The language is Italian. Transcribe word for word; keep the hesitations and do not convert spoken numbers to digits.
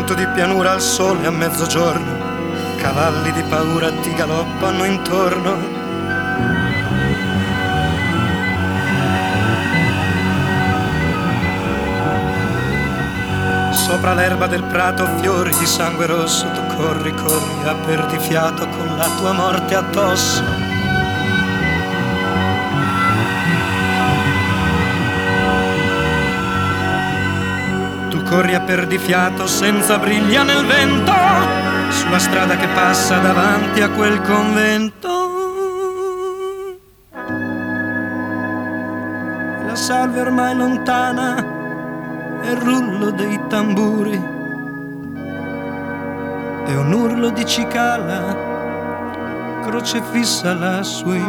vento di pianura al sole a mezzogiorno, cavalli di paura ti galoppano intorno. Sopra l'erba del prato fiori di sangue rosso, tu corri, corri a perdifiato con la tua morte addosso. Tu corri a perdifiato senza briglia nel vento, sulla strada che passa davanti a quel convento. La salve ormai lontana e il rullo dei tamburi e un urlo di cicala crocefissa lassù in